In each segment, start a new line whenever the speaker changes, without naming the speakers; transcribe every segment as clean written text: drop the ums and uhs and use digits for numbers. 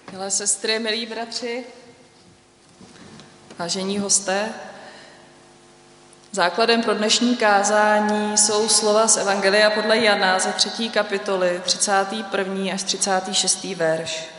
Milé sestry, milí bratři, vážení hosté, základem pro dnešní kázání jsou slova z Evangelia podle Jana ze 3. kapitoly, 31. až 36. verš.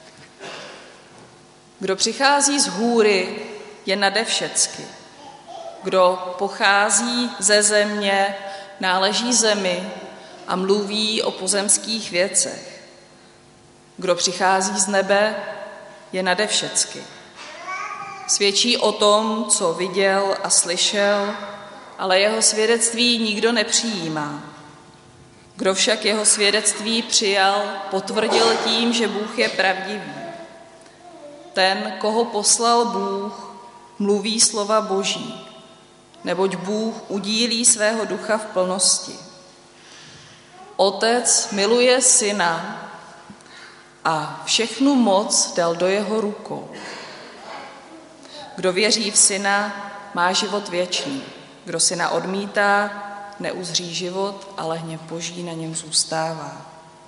Kdo přichází z hůry, je nade všecky. Kdo pochází ze země, náleží zemi a mluví o pozemských věcech. Kdo přichází z nebe, je nade všecky. Svědčí o tom, co viděl a slyšel, ale jeho svědectví nikdo nepřijímá. Kdo však jeho svědectví přijal, potvrdil tím, že Bůh je pravdivý. Ten, koho poslal Bůh, mluví slova Boží, neboť Bůh udílí svého ducha v plnosti. Otec miluje syna a všechnu moc dal do jeho rukou. Kdo věří v syna, má život věčný. Kdo syna odmítá, neuzří život, ale hněv Boží na něm zůstává.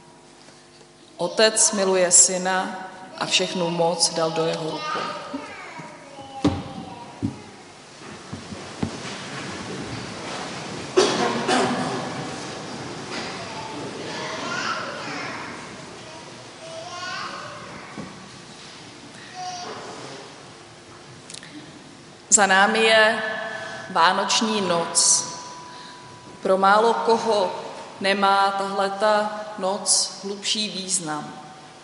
Otec miluje syna a všechnu moc dal do jeho rukou. Za námi je vánoční noc. Pro málo koho nemá tahleta noc hlubší význam.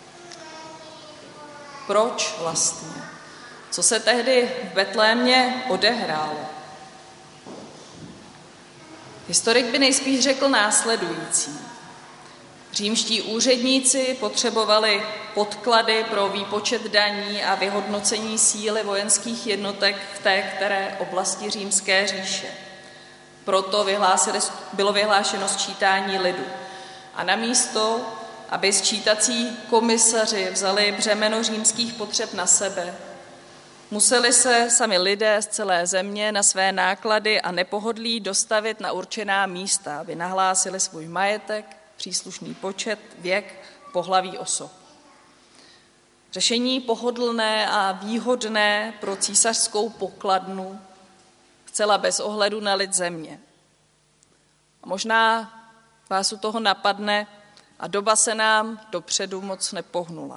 Proč vlastně? Co se tehdy v Betlémě odehrálo? Historik by nejspíš řekl následující. Římští úředníci potřebovali podklady pro výpočet daní a vyhodnocení síly vojenských jednotek v té které oblasti Římské říše. Proto bylo vyhlášeno sčítání lidu. A namísto, aby sčítací komisaři vzali břemeno římských potřeb na sebe, museli se sami lidé z celé země na své náklady a nepohodlí dostavit na určená místa, aby nahlásili svůj majetek, příslušný počet, věk, pohlaví osob. Řešení pohodlné a výhodné pro císařskou pokladnu, zcela bez ohledu na lid země. A možná vás u toho napadne, a doba se nám dopředu moc nepohnula.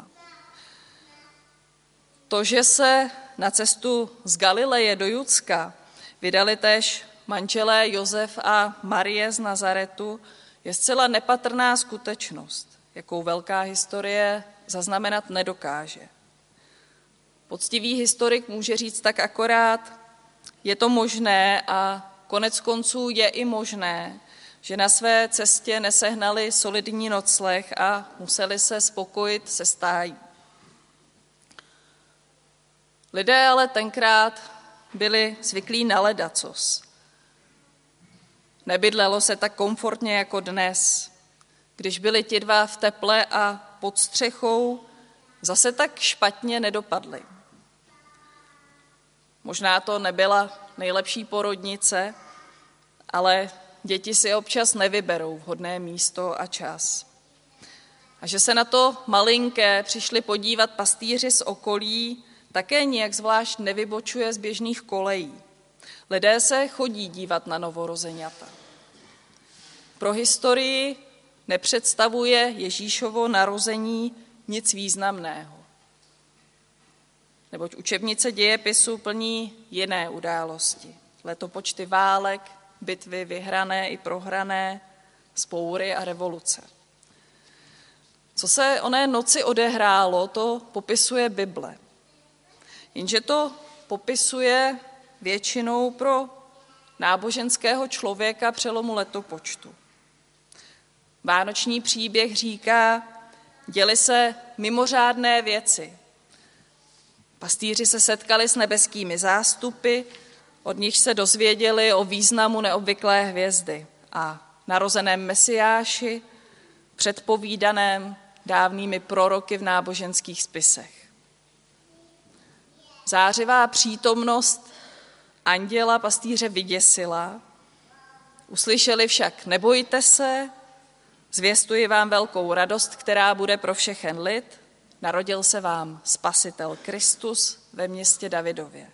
To, že se na cestu z Galileje do Judska vydali též manželé Josef a Marie z Nazaretu, je zcela nepatrná skutečnost, jakou velká historie zaznamenat nedokáže. Poctivý historik může říct tak akorát, je to možné a konec konců je i možné, že na své cestě nesehnali solidní nocleh a museli se spokojit se stájí. Lidé ale tenkrát byli zvyklí na ledacos. Nebydlelo se tak komfortně jako dnes. Když byli ti dva v teple a pod střechou, zase tak špatně nedopadli. Možná to nebyla nejlepší porodnice, ale děti si občas nevyberou vhodné místo a čas. A že se na to malinké přišli podívat pastýři z okolí, také nijak zvlášť nevybočuje z běžných kolejí. Lidé se chodí dívat na novorozeňata. Pro historii nepředstavuje Ježíšovo narození nic významného. Neboť učebnice dějepisu plní jiné události. Letopočty válek, bitvy vyhrané i prohrané, vzpoury a revoluce. Co se oné noci odehrálo, to popisuje Bible. Jenže to popisuje většinou pro náboženského člověka přelomu letopočtu. Vánoční příběh říká, děly se mimořádné věci. Pastýři se setkali s nebeskými zástupy, od nich se dozvěděli o významu neobvyklé hvězdy a narozeném Mesiáši, předpovídaném dávnými proroky v náboženských spisech. Zářivá přítomnost anděla pastýře vyděsila, uslyšeli však: nebojte se, zvěstuji vám velkou radost, která bude pro všechen lid. Narodil se vám Spasitel Kristus ve městě Davidově.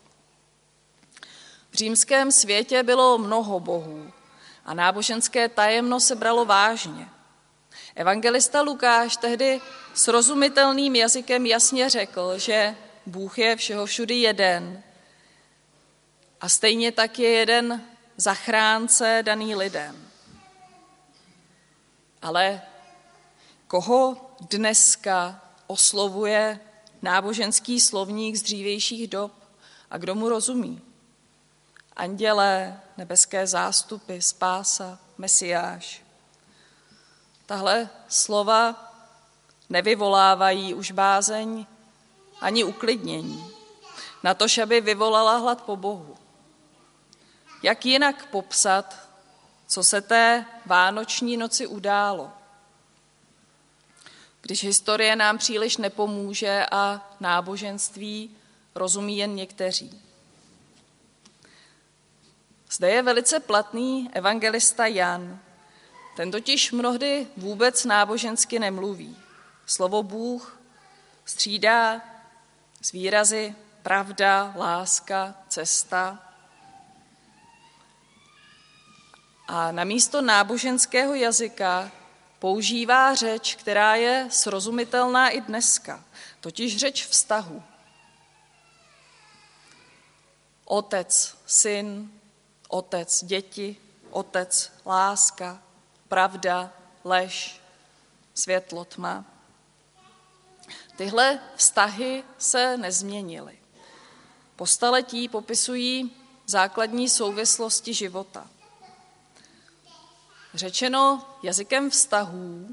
V římském světě bylo mnoho bohů a náboženské tajemno se bralo vážně. Evangelista Lukáš tehdy srozumitelným jazykem jasně řekl, že Bůh je všeho všudy jeden a stejně tak je jeden zachránce daný lidem. Ale koho dneska oslovuje náboženský slovník z dřívějších dob a kdo mu rozumí? Andělé, nebeské zástupy, spása, Mesiáš. Tahle slova nevyvolávají už bázeň ani uklidnění, natož aby vyvolala hlad po Bohu. Jak jinak popsat, co se té vánoční noci událo, když historie nám příliš nepomůže a náboženství rozumí jen někteří? Zde je velice platný evangelista Jan. Ten totiž mnohdy vůbec nábožensky nemluví. Slovo Bůh střídá s výrazy pravda, láska, cesta. A namísto náboženského jazyka používá řeč, která je srozumitelná i dneska, totiž řeč vztahu. Otec, syn, otec, děti, otec, láska, pravda, lež, světlo, tma. Tyhle vztahy se nezměnily. Po staletí popisují základní souvislosti života. Řečeno jazykem vztahů,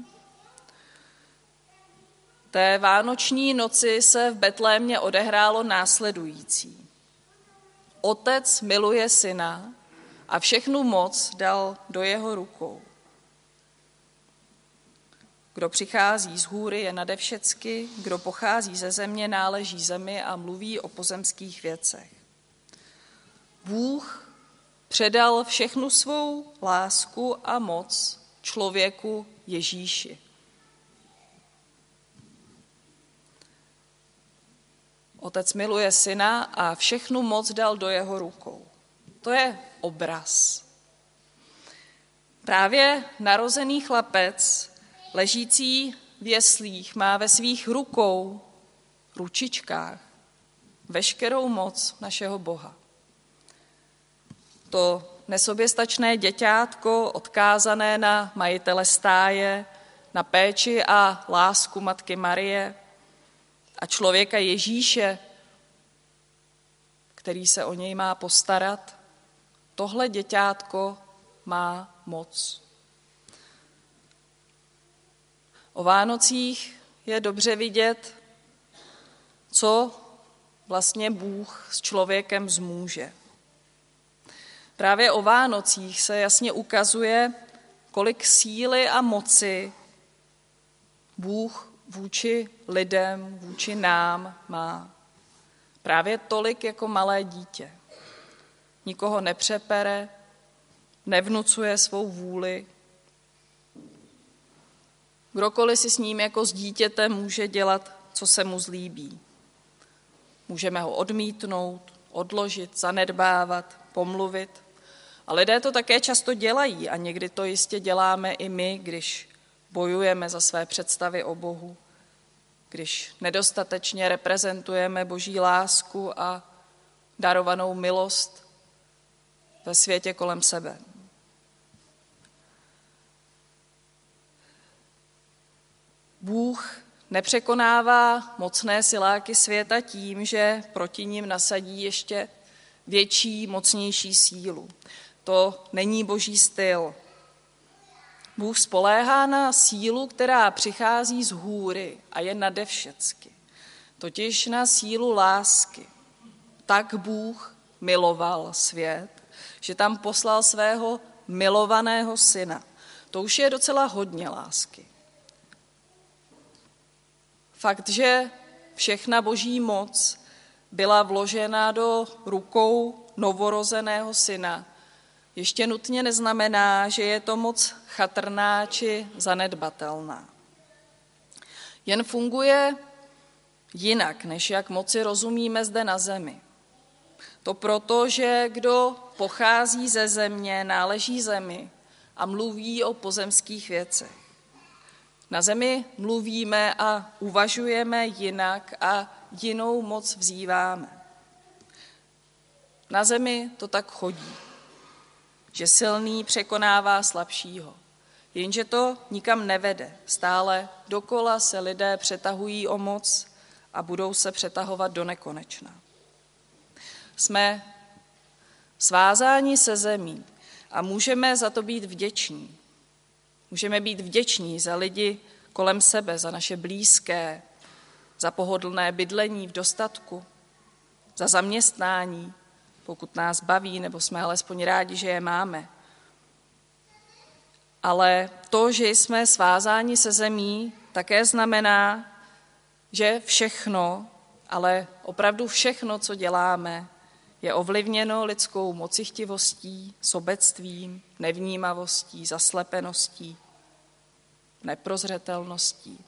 té vánoční noci se v Betlémě odehrálo následující. Otec miluje syna a všechnu moc dal do jeho rukou. Kdo přichází z hůry, je nade všecky, kdo pochází ze země, náleží zemi a mluví o pozemských věcech. Bůh předal všechnu svou lásku a moc člověku Ježíši. Otec miluje syna a všechnu moc dal do jeho rukou. To je obraz. Právě narozený chlapec, ležící v jeslích, má ve svých ručičkách, veškerou moc našeho Boha. To nesoběstačné děťátko, odkázané na majitele stáje, na péči a lásku Matky Marie a člověka Ježíše, který se o něj má postarat, tohle děťátko má moc. O Vánocích je dobře vidět, co vlastně Bůh s člověkem zmůže. Právě o Vánocích se jasně ukazuje, kolik síly a moci Bůh vůči lidem, vůči nám má. Právě tolik jako malé dítě. Nikoho nepřepere, nevnucuje svou vůli. Kdokoliv si s ním jako s dítětem může dělat, co se mu zlíbí. Můžeme ho odmítnout, odložit, zanedbávat, pomluvit. A lidé to také často dělají a někdy to jistě děláme i my, když bojujeme za své představy o Bohu, když nedostatečně reprezentujeme Boží lásku a darovanou milost ve světě kolem sebe. Bůh nepřekonává mocné siláky světa tím, že proti nim nasadí ještě větší, mocnější sílu. To není Boží styl. Bůh spoléhá na sílu, která přichází z hůry a je nade všecky, totiž na sílu lásky. Tak Bůh miloval svět, že tam poslal svého milovaného syna. To už je docela hodně lásky. Fakt, že všechna Boží moc byla vložena do rukou novorozeného syna, ještě nutně neznamená, že je to moc chatrná či zanedbatelná. Jen funguje jinak, než jak moci rozumíme zde na zemi. To proto, že kdo pochází ze země, náleží zemi a mluví o pozemských věcech. Na zemi mluvíme a uvažujeme jinak a jinou moc vzýváme. Na zemi to tak chodí, že silný překonává slabšího. Jenže to nikam nevede. Stále dokola se lidé přetahují o moc a budou se přetahovat do nekonečna. Jsme svázáni se zemí a můžeme za to být vděční. Můžeme být vděční za lidi kolem sebe, za naše blízké, za pohodlné bydlení v dostatku, za zaměstnání, pokud nás baví, nebo jsme alespoň rádi, že je máme. Ale to, že jsme svázáni se zemí, také znamená, že všechno, ale opravdu všechno, co děláme, je ovlivněno lidskou mocichtivostí, sobectvím, nevnímavostí, zaslepeností, neprozřetelností.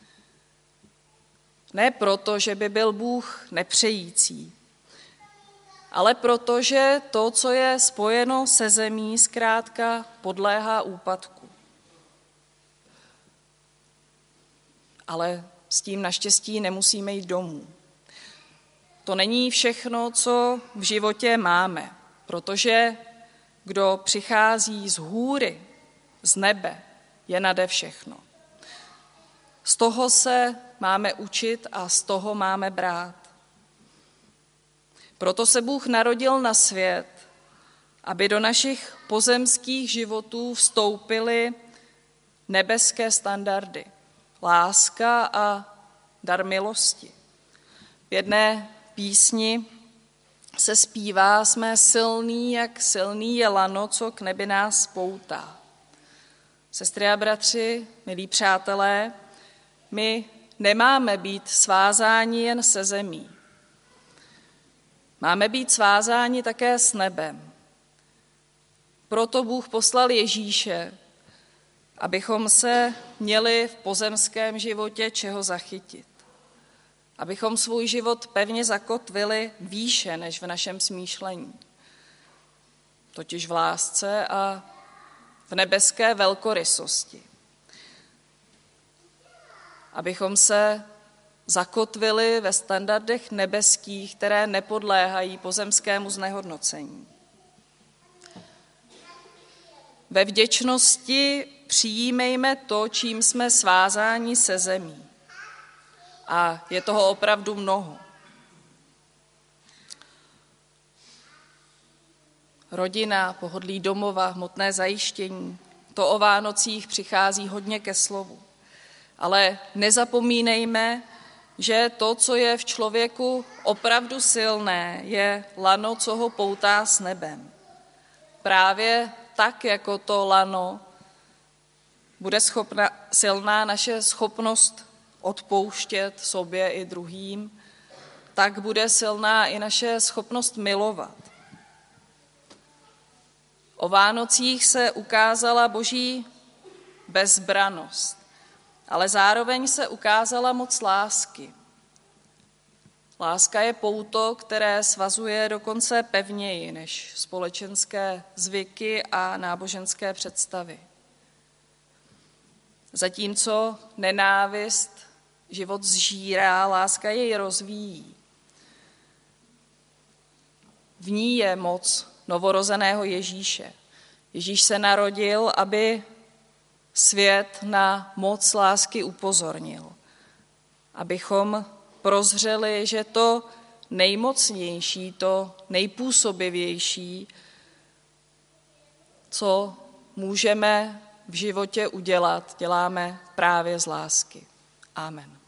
Ne proto, že by byl Bůh nepřející, ale proto, že to, co je spojeno se zemí, zkrátka podléhá úpadku. Ale s tím naštěstí nemusíme jít domů. To není všechno, co v životě máme, protože kdo přichází z hůry, z nebe, je nade všechno. Z toho se máme učit a z toho máme brát. Proto se Bůh narodil na svět, aby do našich pozemských životů vstoupily nebeské standardy, láska a dar milosti. V jedné písni se zpívá: jsme silný, jak silný je lano, co k nebi nás poutá. Sestry a bratři, milí přátelé, my nemáme být svázáni jen se zemí. Máme být svázáni také s nebem. Proto Bůh poslal Ježíše, abychom se měli v pozemském životě čeho zachytit. Abychom svůj život pevně zakotvili výše než v našem smýšlení. Totiž v lásce a v nebeské velkorysosti. Abychom se zakotvili ve standardech nebeských, které nepodléhají pozemskému znehodnocení. Ve vděčnosti přijímejme to, čím jsme svázáni se zemí. A je toho opravdu mnoho. Rodina, pohodlí domova, hmotné zajištění, to o Vánocích přichází hodně ke slovu. Ale nezapomínejme, že to, co je v člověku opravdu silné, je lano, co ho poutá s nebem. Právě tak, jako to lano, bude silná naše schopnost odpouštět sobě i druhým, tak bude silná i naše schopnost milovat. O Vánocích se ukázala Boží bezbranost, ale zároveň se ukázala moc lásky. Láska je pouto, které svazuje dokonce pevněji než společenské zvyky a náboženské představy. Zatímco nenávist život zžírá, láska jej rozvíjí. V ní je moc novorozeného Ježíše. Ježíš se narodil, aby svět na moc lásky upozornil. Abychom prozřeli, že to nejmocnější, to nejpůsobivější, co můžeme v životě udělat, děláme právě z lásky. Amen.